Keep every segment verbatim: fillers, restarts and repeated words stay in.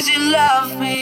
as you love me.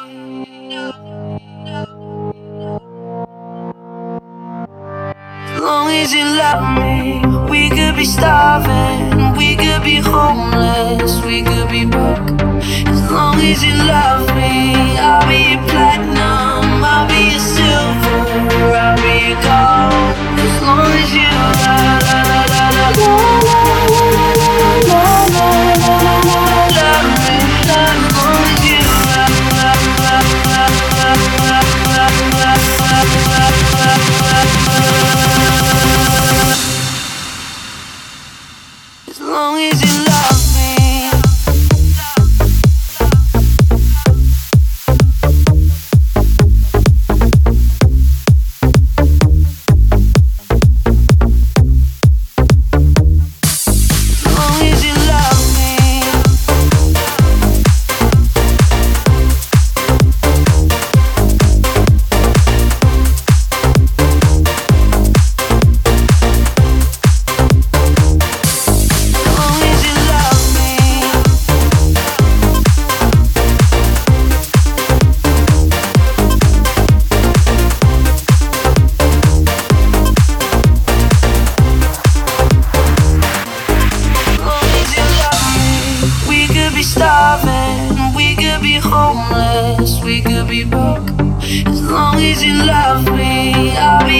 As long as you love me, we could be starving, we could be homeless, we could be broke. As long as you love me, I'll be your platinum, I'll be your silver, I'll be your gold. As long as you love, love, love, love, love, love, love, love me. As long as you love, love, love, love, love, love, love, love, love, love, love, love. As long as you love me. Homeless, we could be broke. As long as you love me, I'll be